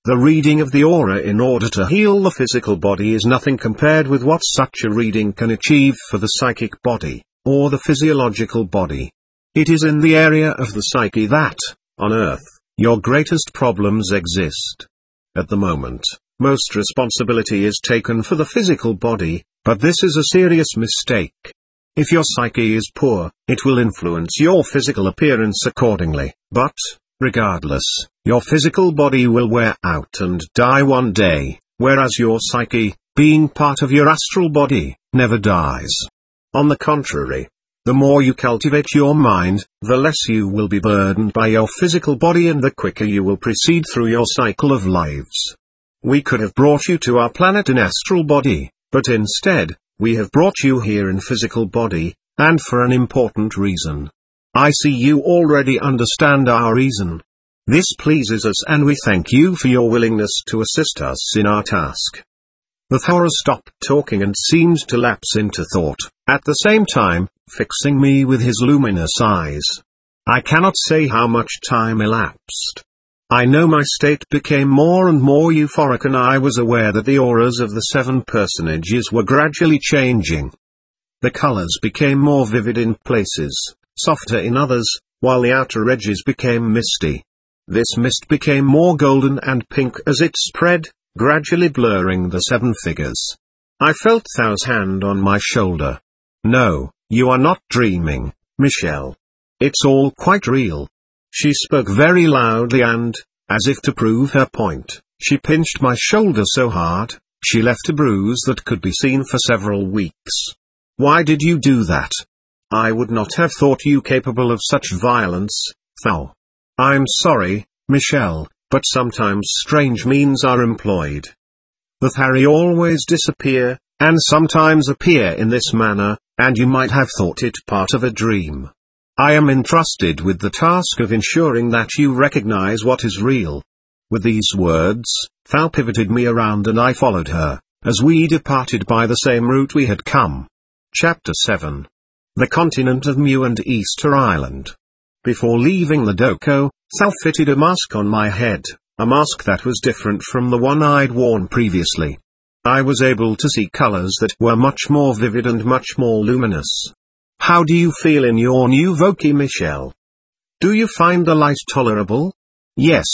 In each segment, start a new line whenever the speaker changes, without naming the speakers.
The reading of the aura in order to heal the physical body is nothing compared with what such a reading can achieve for the psychic body, or the physiological body. It is in the area of the psyche that, on Earth, your greatest problems exist. At the moment, most responsibility is taken for the physical body, but this is a serious mistake. If your psyche is poor, it will influence your physical appearance accordingly, but, regardless, your physical body will wear out and die one day, whereas your psyche, being part of your astral body, never dies. On the contrary, the more you cultivate your mind, the less you will be burdened by your physical body and the quicker you will proceed through your cycle of lives. We could have brought you to our planet in astral body, but instead, we have brought you here in physical body, and for an important reason. I see you already understand our reason. This pleases us and we thank you for your willingness to assist us in our task. The Thora stopped talking and seemed to lapse into thought, at the same time, fixing me with his luminous eyes. I cannot say how much time elapsed. I know my state became more and more euphoric and I was aware that the auras of the 7 personages were gradually changing. The colors became more vivid in places, softer in others, while the outer edges became misty. This mist became more golden and pink as it spread, gradually blurring the 7 figures. I felt Thao's hand on my shoulder. No, you are not dreaming, Michelle. It's all quite real. She spoke very loudly and, as if to prove her point, she pinched my shoulder so hard, she left a bruise that could be seen for several weeks. Why did you do that? I would not have thought you capable of such violence, Thao. I'm sorry, Michelle, but sometimes strange means are employed. The Thari always disappear, and sometimes appear in this manner, and you might have thought it part of a dream. I am entrusted with the task of ensuring that you recognize what is real. With these words, Thao pivoted me around and I followed her, as we departed by the same route we had come. Chapter 7. The Continent of Mu and Easter Island. Before leaving the Doko, Thao fitted a mask on my head, a mask that was different from the one I'd worn previously. I was able to see colors that were much more vivid and much more luminous. How do you feel in your new Voki, Michelle? Do you find the light tolerable? Yes.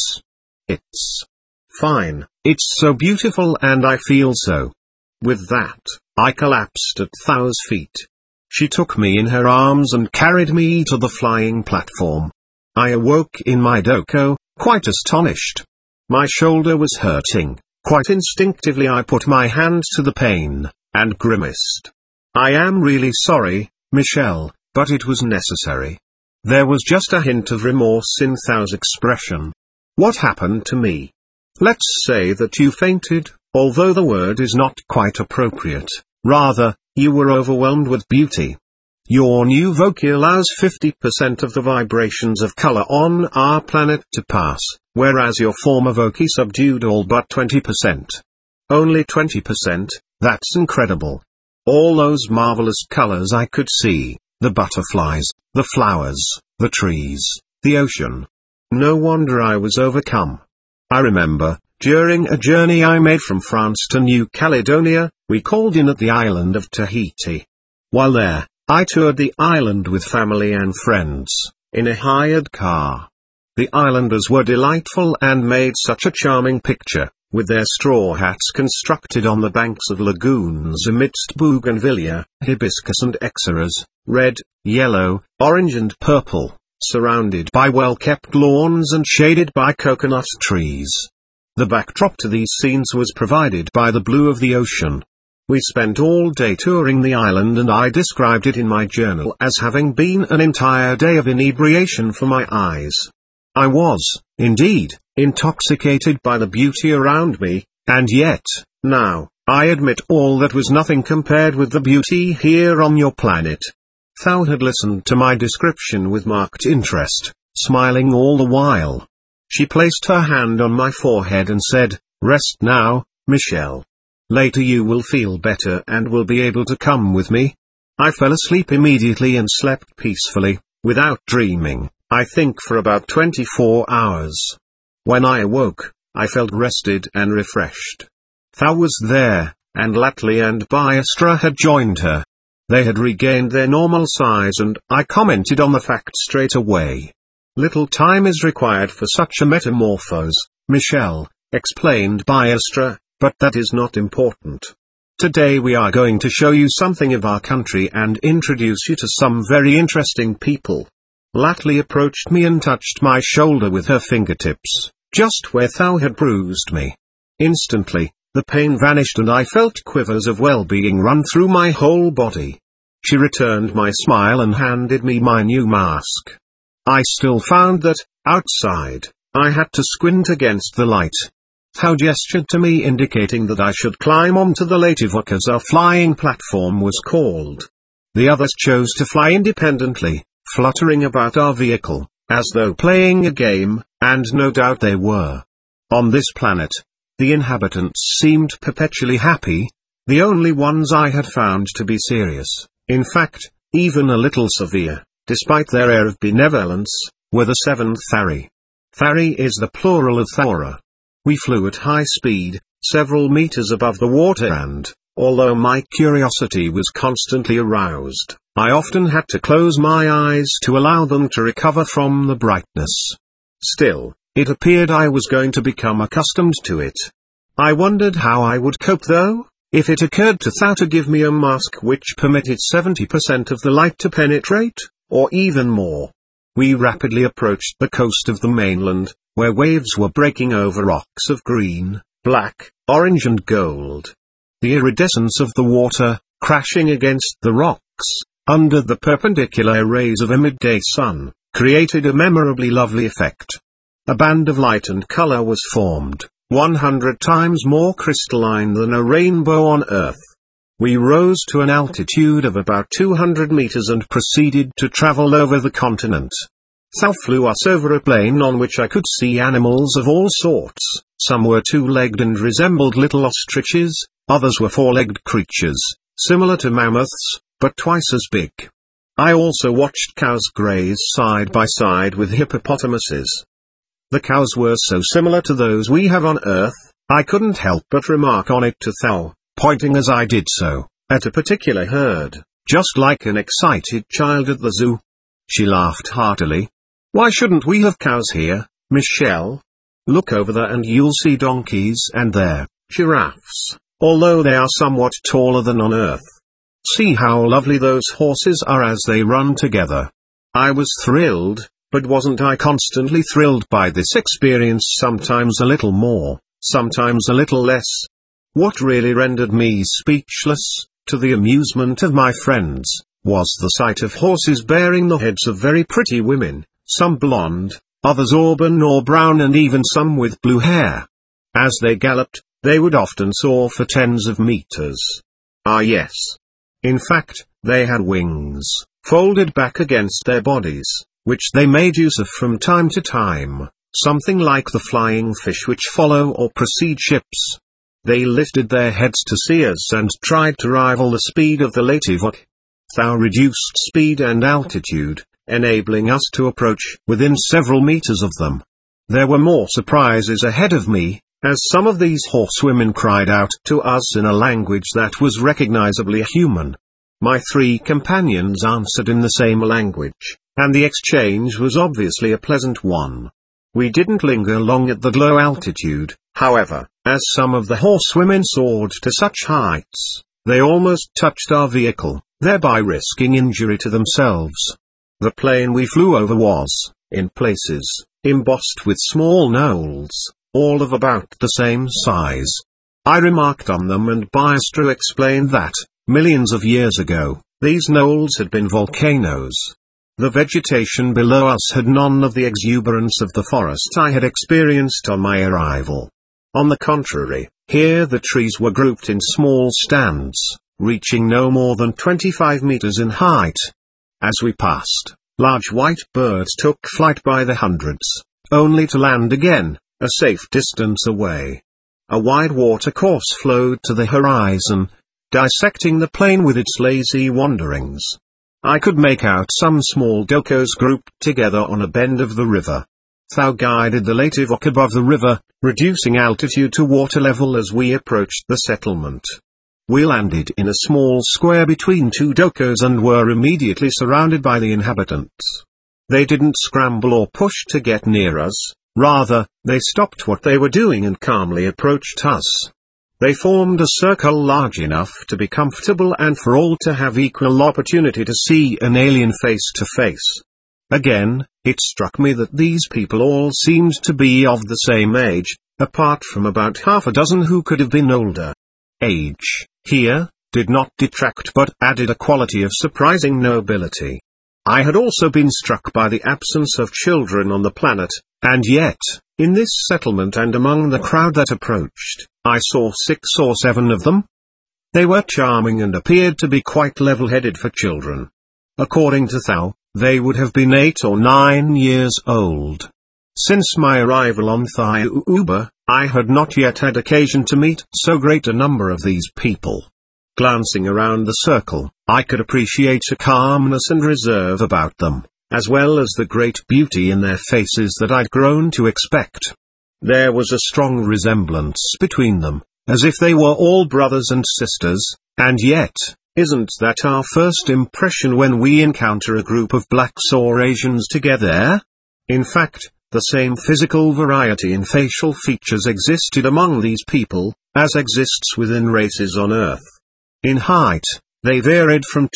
It's fine, it's so beautiful and I feel so. With that, I collapsed at Thao's feet. She took me in her arms and carried me to the flying platform. I awoke in my Doko, quite astonished. My shoulder was hurting. Quite instinctively I put my hand to the pain, and grimaced. I am really sorry, Michelle, but it was necessary. There was just a hint of remorse in Thao's expression. What happened to me? Let's say that you fainted, although the word is not quite appropriate. Rather, you were overwhelmed with beauty. Your new Voki allows 50% of the vibrations of color on our planet to pass, whereas your former Voki subdued all but 20%. Only 20%, that's incredible. All those marvelous colors I could see, the butterflies, the flowers, the trees, the ocean. No wonder I was overcome. I remember, during a journey I made from France to New Caledonia, we called in at the island of Tahiti. While there, I toured the island with family and friends, in a hired car. The islanders were delightful and made such a charming picture, with their straw hats constructed on the banks of lagoons amidst bougainvillea, hibiscus and exeras, red, yellow, orange and purple, surrounded by well-kept lawns and shaded by coconut trees. The backdrop to these scenes was provided by the blue of the ocean. We spent all day touring the island and I described it in my journal as having been an entire day of inebriation for my eyes. I was, indeed, intoxicated by the beauty around me, and yet, now, I admit all that was nothing compared with the beauty here on your planet. Thao had listened to my description with marked interest, smiling all the while. She placed her hand on my forehead and said, "Rest now, Michelle. Later you will feel better and will be able to come with me." I fell asleep immediately and slept peacefully, without dreaming, I think for about 24 hours. When I awoke, I felt rested and refreshed. Thou was there, and Latli and Biastra had joined her. They had regained their normal size and I commented on the fact straight away. Little time is required for such a metamorphose, Michelle, explained Biastra, but that is not important. Today we are going to show you something of our country and introduce you to some very interesting people. Latli approached me and touched my shoulder with her fingertips, just where thou had bruised me. Instantly, the pain vanished and I felt quivers of well-being run through my whole body. She returned my smile and handed me my new mask. I still found that, outside, I had to squint against the light. Thou gestured to me indicating that I should climb onto the Lativok as our flying platform was called. The others chose to fly independently, fluttering about our vehicle, as though playing a game, and no doubt they were. On this planet, the inhabitants seemed perpetually happy, the only ones I had found to be serious, in fact, even a little severe, despite their air of benevolence, were the seventh Thari. Thari is the plural of Thora. We flew at high speed, several meters above the water and, although my curiosity was constantly aroused, I often had to close my eyes to allow them to recover from the brightness. Still, it appeared I was going to become accustomed to it. I wondered how I would cope though, if it occurred to Thou to give me a mask which permitted 70% of the light to penetrate, or even more. We rapidly approached the coast of the mainland, where waves were breaking over rocks of green, black, orange and gold. The iridescence of the water, crashing against the rocks, under the perpendicular rays of a midday sun, created a memorably lovely effect. A band of light and color was formed, 100 times more crystalline than a rainbow on Earth. We rose to an altitude of about 200 meters and proceeded to travel over the continent. Thou flew us over a plain on which I could see animals of all sorts. Some were two-legged and resembled little ostriches, others were four-legged creatures, similar to mammoths, but twice as big. I also watched cows graze side by side with hippopotamuses. The cows were so similar to those we have on Earth, I couldn't help but remark on it to Thou, pointing as I did so, at a particular herd, just like an excited child at the zoo. She laughed heartily. Why shouldn't we have cows here, Michelle? Look over there and you'll see donkeys and there, giraffes, although they are somewhat taller than on Earth. See how lovely those horses are as they run together. I was thrilled, but wasn't I constantly thrilled by this experience, sometimes a little more, sometimes a little less? What really rendered me speechless, to the amusement of my friends, was the sight of horses bearing the heads of very pretty women, some blonde, others auburn or brown and even some with blue hair. As they galloped, they would often soar for tens of meters. Ah yes. In fact, they had wings, folded back against their bodies, which they made use of from time to time, something like the flying fish which follow or precede ships. They lifted their heads to see us and tried to rival the speed of the Lativok. Thou reduced speed and altitude, enabling us to approach within several meters of them. There were more surprises ahead of me, as some of these horsewomen cried out to us in a language that was recognizably human. My three companions answered in the same language, and the exchange was obviously a pleasant one. We didn't linger long at the low altitude, however, as some of the horsewomen soared to such heights, they almost touched our vehicle, thereby risking injury to themselves. The plain we flew over was, in places, embossed with small knolls, all of about the same size. I remarked on them and Biastra explained that, millions of years ago, these knolls had been volcanoes. The vegetation below us had none of the exuberance of the forest I had experienced on my arrival. On the contrary, here the trees were grouped in small stands, reaching no more than 25 meters in height. As we passed, large white birds took flight by the hundreds, only to land again, a safe distance away. A wide watercourse flowed to the horizon, dissecting the plain with its lazy wanderings. I could make out some small dokos grouped together on a bend of the river. Thou guided the Lativok above the river, reducing altitude to water level as we approached the settlement. We landed in a small square between two dokos and were immediately surrounded by the inhabitants. They didn't scramble or push to get near us, rather, they stopped what they were doing and calmly approached us. They formed a circle large enough to be comfortable and for all to have equal opportunity to see an alien face to face. Again, it struck me that these people all seemed to be of the same age, apart from about half a dozen who could have been older. Age, here, did not detract but added a quality of surprising nobility. I had also been struck by the absence of children on the planet, and yet, in this settlement and among the crowd that approached, I saw 6 or 7 of them. They were charming and appeared to be quite level-headed for children. According to Thao, they would have been 8 or 9 years old. Since my arrival on Thiauba, I had not yet had occasion to meet so great a number of these people. Glancing around the circle, I could appreciate a calmness and reserve about them, as well as the great beauty in their faces that I'd grown to expect. There was a strong resemblance between them, as if they were all brothers and sisters, and yet, isn't that our first impression when we encounter a group of blacks or Asians together? In fact, the same physical variety in facial features existed among these people, as exists within races on Earth. In height, they varied from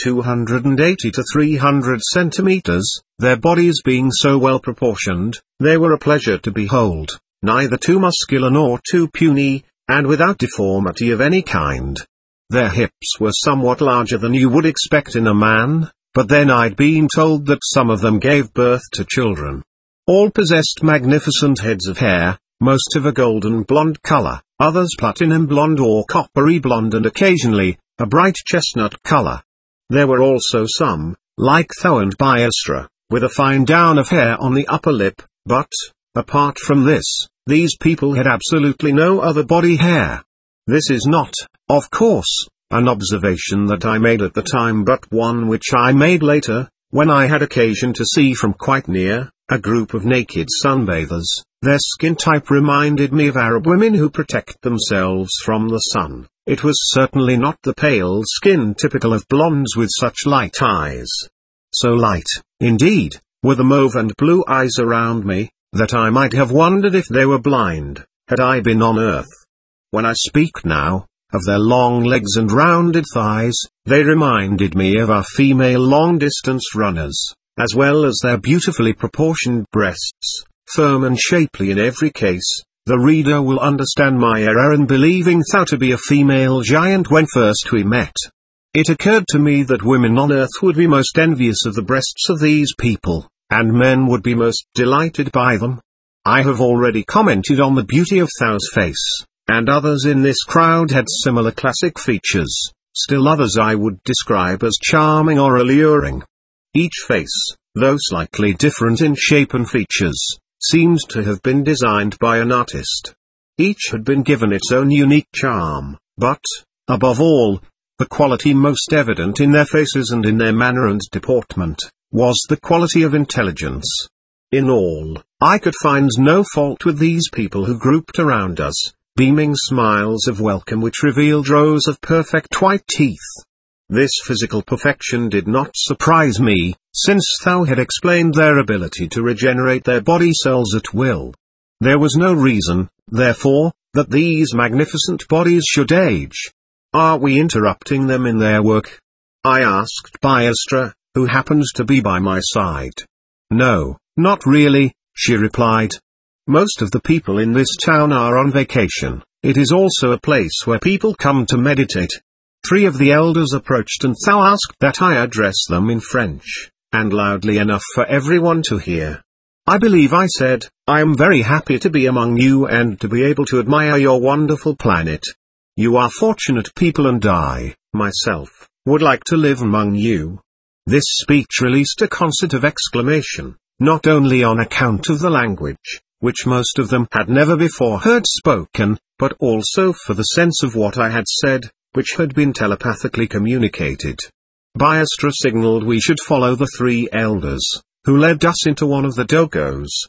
280 to 300 centimeters, their bodies being so well proportioned, they were a pleasure to behold, neither too muscular nor too puny, and without deformity of any kind. Their hips were somewhat larger than you would expect in a man, but then I'd been told that some of them gave birth to children. All possessed magnificent heads of hair, most of a golden blonde color, others platinum blonde or coppery blonde and occasionally, a bright chestnut color. There were also some, like Thao and Biastra, with a fine down of hair on the upper lip, but, apart from this, these people had absolutely no other body hair. This is not, of course, an observation that I made at the time but one which I made later, when I had occasion to see from quite near, a group of naked sunbathers. Their skin type reminded me of Arab women who protect themselves from the sun. It was certainly not the pale skin typical of blondes with such light eyes. So light, indeed, were the mauve and blue eyes around me, that I might have wondered if they were blind, had I been on Earth. When I speak now, of their long legs and rounded thighs, they reminded me of our female long-distance runners, as well as their beautifully proportioned breasts, firm and shapely in every case. The reader will understand my error in believing Thao to be a female giant when first we met. It occurred to me that women on Earth would be most envious of the breasts of these people, and men would be most delighted by them. I have already commented on the beauty of Thao's face, and others in this crowd had similar classic features, still others I would describe as charming or alluring. Each face, though slightly different in shape and features, seemed to have been designed by an artist. Each had been given its own unique charm, but, above all, the quality most evident in their faces and in their manner and deportment, was the quality of intelligence. In all, I could find no fault with these people who grouped around us, beaming smiles of welcome which revealed rows of perfect white teeth. This physical perfection did not surprise me, since Thao had explained their ability to regenerate their body cells at will. There was no reason, therefore, that these magnificent bodies should age. Are we interrupting them in their work? I asked Biastra, who happened to be by my side. No, not really, she replied. Most of the people in this town are on vacation. It is also a place where people come to meditate. 3 of the elders approached and Thao asked that I address them in French, and loudly enough for everyone to hear. I believe I said, I am very happy to be among you and to be able to admire your wonderful planet. You are fortunate people and I, myself, would like to live among you. This speech released a concert of exclamation, not only on account of the language, which most of them had never before heard spoken, but also for the sense of what I had said, which had been telepathically communicated. Biastra signaled we should follow the 3 elders, who led us into one of the dokos.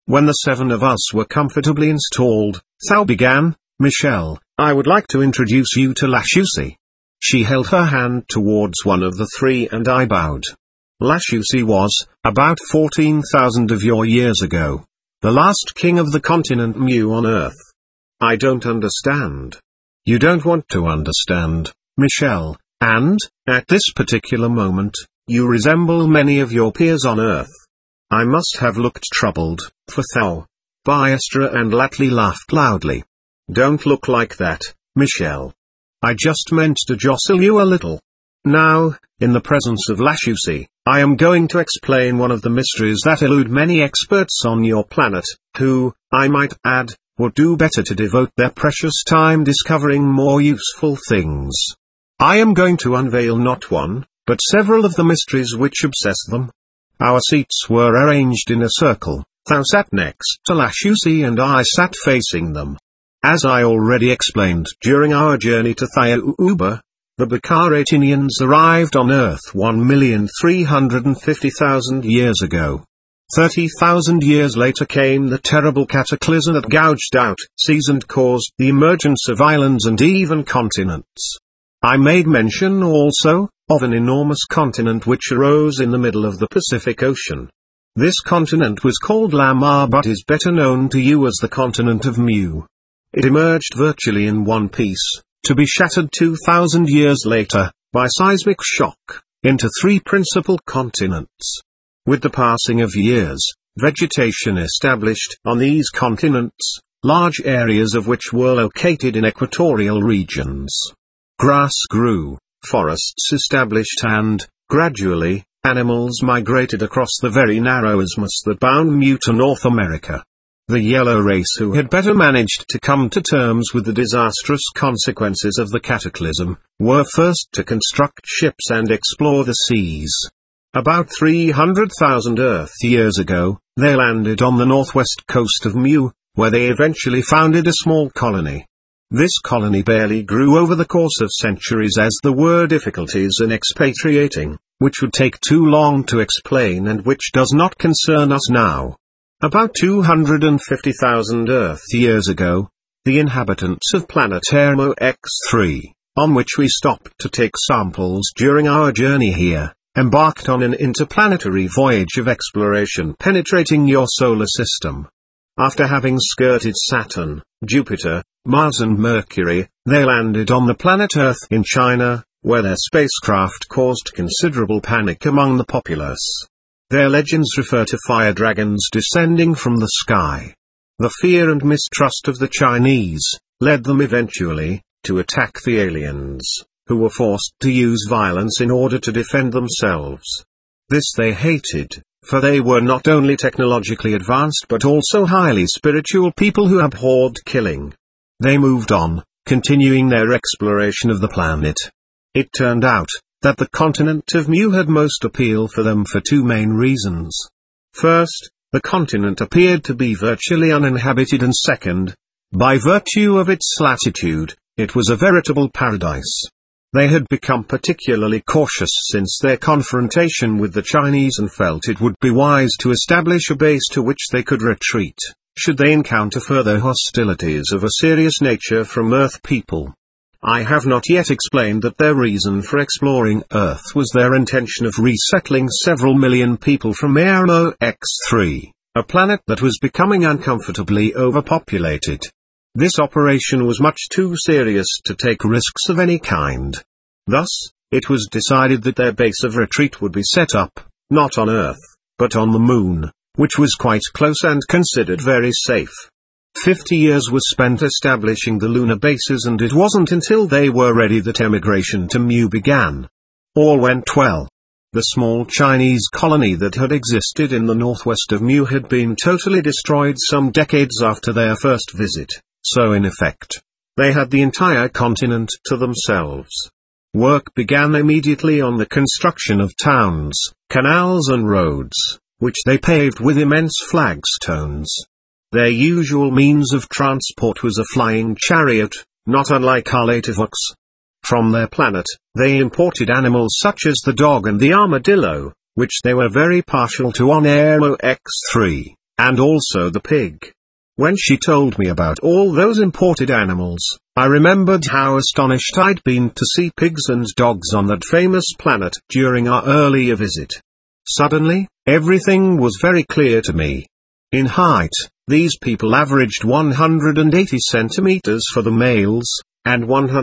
When the 7 of us were comfortably installed, Thao began, "Michelle, I would like to introduce you to Lashusi." She held her hand towards one of the 3 and I bowed. Lashusi was, about 14,000 of your years ago, the last king of the continent Mu on Earth. I don't understand. You don't want to understand, Michelle, and, at this particular moment, you resemble many of your peers on Earth. I must have looked troubled, for Thao, Baestra and Latli laughed loudly. Don't look like that, Michelle. I just meant to jostle you a little. Now, in the presence of Lashusi, I am going to explain one of the mysteries that elude many experts on your planet, who, I might add, would do better to devote their precious time discovering more useful things. I am going to unveil not one, but several of the mysteries which obsess them. Our seats were arranged in a circle. Thao sat next to Lashusi and I sat facing them. As I already explained during our journey to Thayuba, the Bakaratinians arrived on Earth 1,350,000 years ago. 30,000 years later came the terrible cataclysm that gouged out seas and caused the emergence of islands and even continents. I made mention also of an enormous continent which arose in the middle of the Pacific Ocean. This continent was called Lamar but is better known to you as the continent of Mu. It emerged virtually in one piece, to be shattered 2,000 years later, by seismic shock, into 3 principal continents. With the passing of years, vegetation established on these continents, large areas of which were located in equatorial regions. Grass grew, forests established and, gradually, animals migrated across the very narrow isthmus that bound Mu to North America. The yellow race who had better managed to come to terms with the disastrous consequences of the cataclysm, were first to construct ships and explore the seas. About 300,000 Earth years ago, they landed on the northwest coast of Mu, where they eventually founded a small colony. This colony barely grew over the course of centuries as there were difficulties in expatriating, which would take too long to explain and which does not concern us now. About 250,000 Earth years ago, the inhabitants of planet Hermo X3, on which we stopped to take samples during our journey here, embarked on an interplanetary voyage of exploration penetrating your solar system. After having skirted Saturn, Jupiter, Mars and Mercury, they landed on the planet Earth in China, where their spacecraft caused considerable panic among the populace. Their legends refer to fire dragons descending from the sky. The fear and mistrust of the Chinese led them eventually to attack the aliens, who were forced to use violence in order to defend themselves. This they hated, for they were not only technologically advanced but also highly spiritual people who abhorred killing. They moved on, continuing their exploration of the planet. It turned out that the continent of Mu had most appeal for them for 2 main reasons. First, the continent appeared to be virtually uninhabited, and second, by virtue of its latitude, it was a veritable paradise. They had become particularly cautious since their confrontation with the Chinese and felt it would be wise to establish a base to which they could retreat, should they encounter further hostilities of a serious nature from Earth people. I have not yet explained that their reason for exploring Earth was their intention of resettling several million people from Hermo X3, a planet that was becoming uncomfortably overpopulated. This operation was much too serious to take risks of any kind. Thus, it was decided that their base of retreat would be set up, not on Earth, but on the Moon, which was quite close and considered very safe. 50 years was spent establishing the lunar bases, and it wasn't until they were ready that emigration to Mu began. All went well. The small Chinese colony that had existed in the northwest of Mu had been totally destroyed some decades after their first visit, so in effect, they had the entire continent to themselves. Work began immediately on the construction of towns, canals and roads, which they paved with immense flagstones. Their usual means of transport was a flying chariot, not unlike our later Vox. From their planet, they imported animals such as the dog and the armadillo, which they were very partial to on Hermo X3, and also the pig. When she told me about all those imported animals, I remembered how astonished I'd been to see pigs and dogs on that famous planet during our earlier visit. Suddenly, everything was very clear to me. In height, these people averaged 180 centimeters for the males, and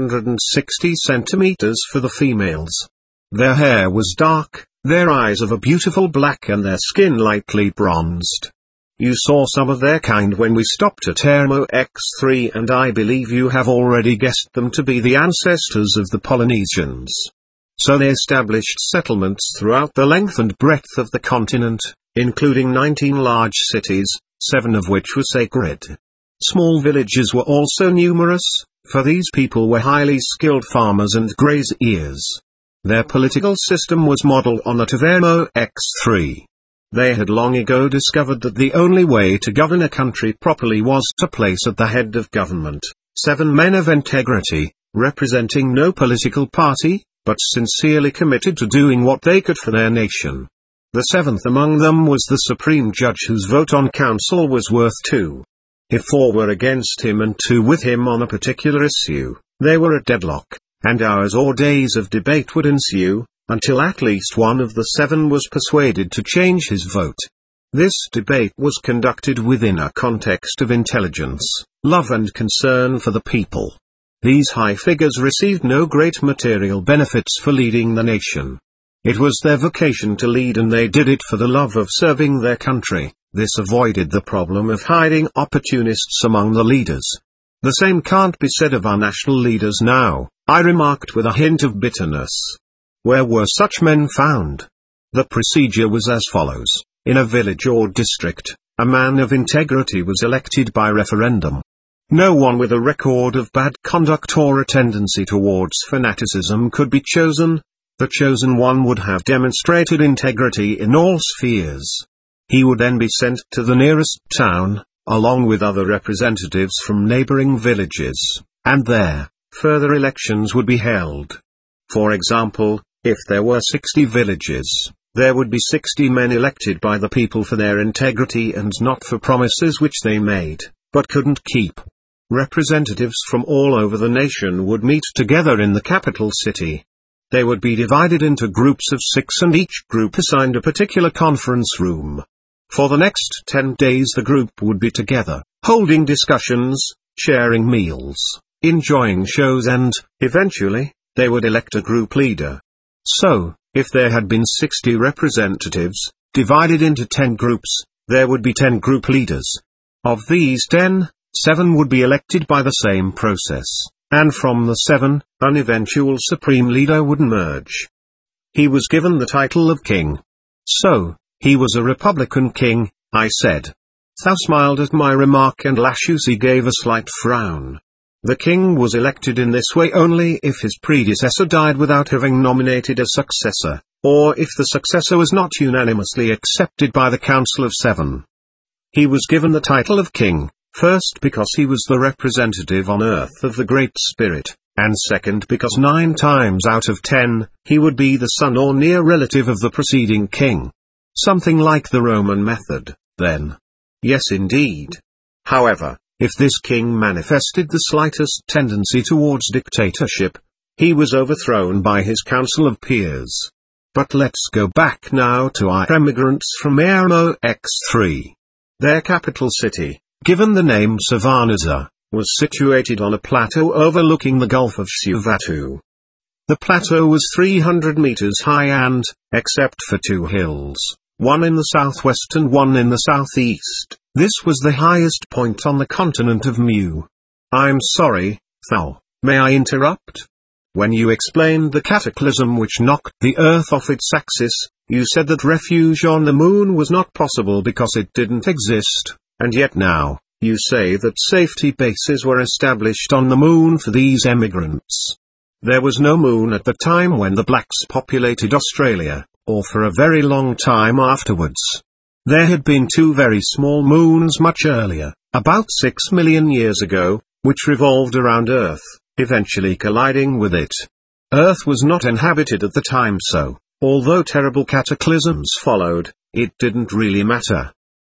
160 centimeters for the females. Their hair was dark, their eyes of a beautiful black and their skin lightly bronzed. You saw some of their kind when we stopped at Eremo X3, and I believe you have already guessed them to be the ancestors of the Polynesians. So they established settlements throughout the length and breadth of the continent, including 19 large cities, 7 of which were sacred. Small villages were also numerous, for these people were highly skilled farmers and graziers. Their political system was modeled on that of Eremo X3. They had long ago discovered that the only way to govern a country properly was to place at the head of government 7 men of integrity, representing no political party, but sincerely committed to doing what they could for their nation. The 7th among them was the supreme judge, whose vote on council was worth 2. If 4 were against him and 2 with him on a particular issue, they were at deadlock, and hours or days of debate would ensue, until at least one of the 7 was persuaded to change his vote. This debate was conducted within a context of intelligence, love and concern for the people. These high figures received no great material benefits for leading the nation. It was their vocation to lead, and they did it for the love of serving their country. This avoided the problem of hiding opportunists among the leaders. The same can't be said of our national leaders now, I remarked with a hint of bitterness. Where were such men found? The procedure was as follows. In a village or district, a man of integrity was elected by referendum. No one with a record of bad conduct or a tendency towards fanaticism could be chosen. The chosen one would have demonstrated integrity in all spheres. He would then be sent to the nearest town, along with other representatives from neighboring villages, and there, further elections would be held. For example, if there were 60 villages, there would be 60 men elected by the people for their integrity and not for promises which they made, but couldn't keep. Representatives from all over the nation would meet together in the capital city. They would be divided into groups of 6, and each group assigned a particular conference room. For the next 10 days the group would be together, holding discussions, sharing meals, enjoying shows, and, eventually, they would elect a group leader. So, if there had been 60 representatives, divided into 10 groups, there would be 10 group leaders. Of these 10, 7 would be elected by the same process, and from the 7, an eventual supreme leader would emerge. He was given the title of king. So, he was a Republican king, I said. Thou smiled at my remark, and Lashusi gave a slight frown. The king was elected in this way only if his predecessor died without having nominated a successor, or if the successor was not unanimously accepted by the Council of 7. He was given the title of king, first because he was the representative on earth of the Great Spirit, and second because 9 times out of 10, he would be the son or near relative of the preceding king. Something like the Roman method, then. Yes, indeed. However, if this king manifested the slightest tendency towards dictatorship, he was overthrown by his council of peers. But let's go back now to our emigrants from Eremo X3. Their capital city, given the name Savannasa, was situated on a plateau overlooking the Gulf of Suvato. The plateau was 300 meters high and, except for 2 hills, one in the southwest and one in the southeast, this was the highest point on the continent of Mu. I'm sorry, Thou, may I interrupt? When you explained the cataclysm which knocked the Earth off its axis, you said that refuge on the moon was not possible because it didn't exist, and yet now, you say that safety bases were established on the moon for these emigrants. There was no moon at the time when the blacks populated Australia, or for a very long time afterwards. There had been 2 very small moons much earlier, about 6 million years ago, which revolved around Earth, eventually colliding with it. Earth was not inhabited at the time, so, although terrible cataclysms followed, it didn't really matter.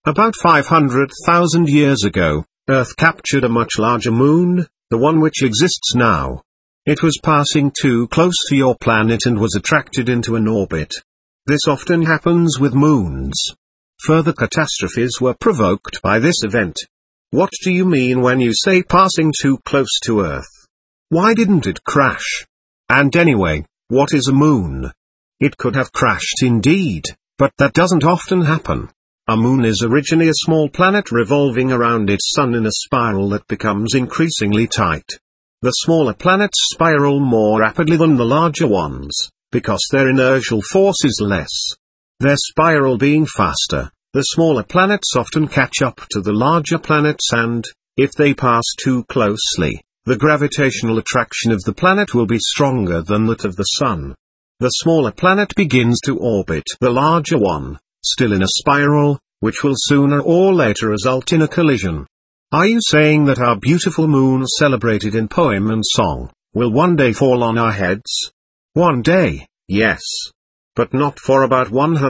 About 500,000 years ago, Earth captured a much larger moon, the one which exists now. It was passing too close to your planet and was attracted into an orbit. This often happens with moons. Further catastrophes were provoked by this event. What do you mean when you say passing too close to Earth? Why didn't it crash? And anyway, what is a moon? It could have crashed indeed, but that doesn't often happen. A moon is originally a small planet revolving around its sun in a spiral that becomes increasingly tight. The smaller planets spiral more rapidly than the larger ones, because their inertial force is less. Their spiral being faster, the smaller planets often catch up to the larger planets and, if they pass too closely, the gravitational attraction of the planet will be stronger than that of the sun. The smaller planet begins to orbit the larger one, still in a spiral, which will sooner or later result in a collision. Are you saying that our beautiful moon celebrated in poem and song, will one day fall on our heads? One day, yes. But not for about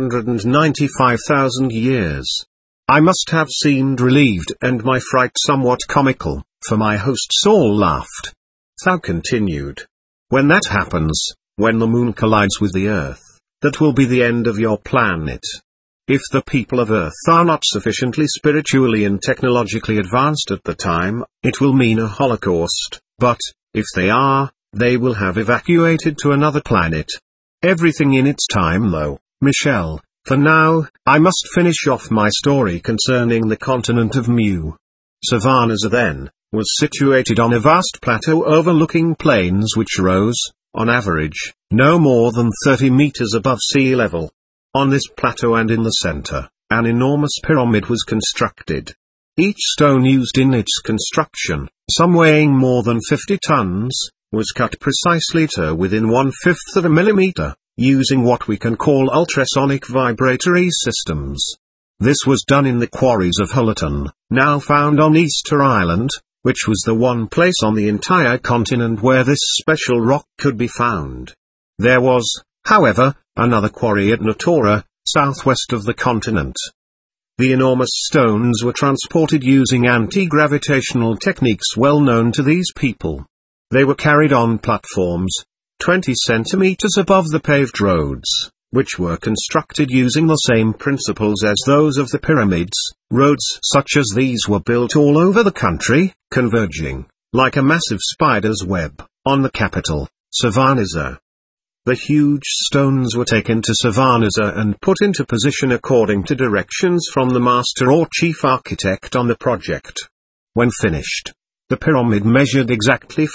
195,000 years. I must have seemed relieved and my fright somewhat comical, for my hosts all laughed. Thou continued. When that happens, when the moon collides with the Earth, that will be the end of your planet. If the people of Earth are not sufficiently spiritually and technologically advanced at the time, it will mean a holocaust, but, if they are, they will have evacuated to another planet. Everything in its time though, Michelle. For now, I must finish off my story concerning the continent of Mu. Savannahza then, was situated on a vast plateau overlooking plains which rose, on average, no more than 30 meters above sea level. On this plateau and in the center, an enormous pyramid was constructed. Each stone used in its construction, some weighing more than 50 tons, was cut precisely to within 1/5 of a millimeter, using what we can call ultrasonic vibratory systems. This was done in the quarries of Hullerton, now found on Easter Island, which was the one place on the entire continent where this special rock could be found. There was, however, another quarry at Natura, southwest of the continent. The enormous stones were transported using anti-gravitational techniques well known to these people. They were carried on platforms, 20 centimeters above the paved roads, which were constructed using the same principles as those of the pyramids. Roads such as these were built all over the country, converging, like a massive spider's web, on the capital, Savannahza. The huge stones were taken to Savannahza and put into position according to directions from the master or chief architect on the project. When finished, the pyramid measured exactly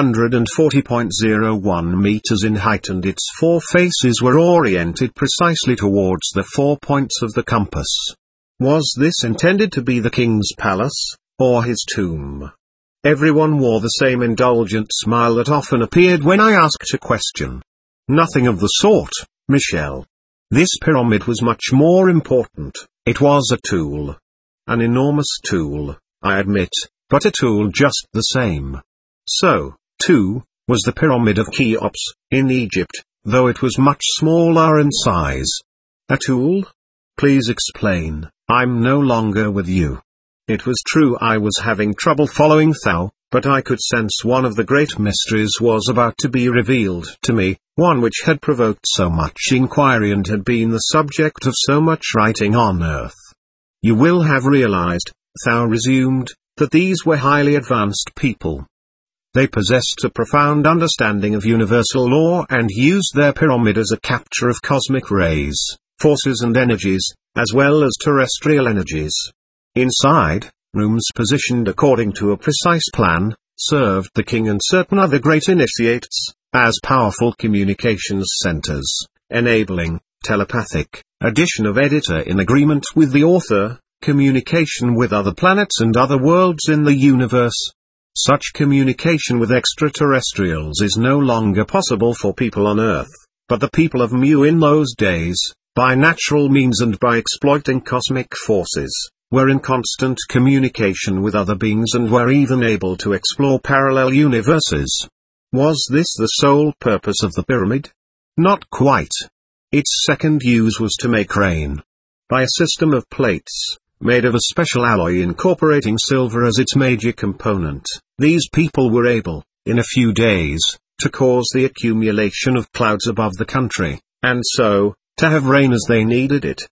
440.01 meters in height and its four faces were oriented precisely towards the 4 points of the compass. Was this intended to be the king's palace, or his tomb? Everyone wore the same indulgent smile that often appeared when I asked a question. Nothing of the sort, Michelle. This pyramid was much more important. It was a tool. An enormous tool, I admit, but a tool just the same. So, too, was the Pyramid of Cheops, in Egypt, though it was much smaller in size. A tool? Please explain. I'm no longer with you. It was true I was having trouble following thou, but I could sense one of the great mysteries was about to be revealed to me, one which had provoked so much inquiry and had been the subject of so much writing on earth. You will have realized, thou resumed, that these were highly advanced people. They possessed a profound understanding of universal law and used their pyramid as a capture of cosmic rays, forces and energies, as well as terrestrial energies. Inside, rooms positioned according to a precise plan, served the king and certain other great initiates, as powerful communications centers, enabling, telepathic, addition of editor in agreement with the author, communication with other planets and other worlds in the universe. Such communication with extraterrestrials is no longer possible for people on Earth, but the people of Mu in those days, by natural means and by exploiting cosmic forces, were in constant communication with other beings and were even able to explore parallel universes. Was this the sole purpose of the pyramid? Not quite. Its second use was to make rain. By a system of plates, made of a special alloy incorporating silver as its major component. These people were able, in a few days, to cause the accumulation of clouds above the country, and so, to have rain as they needed it.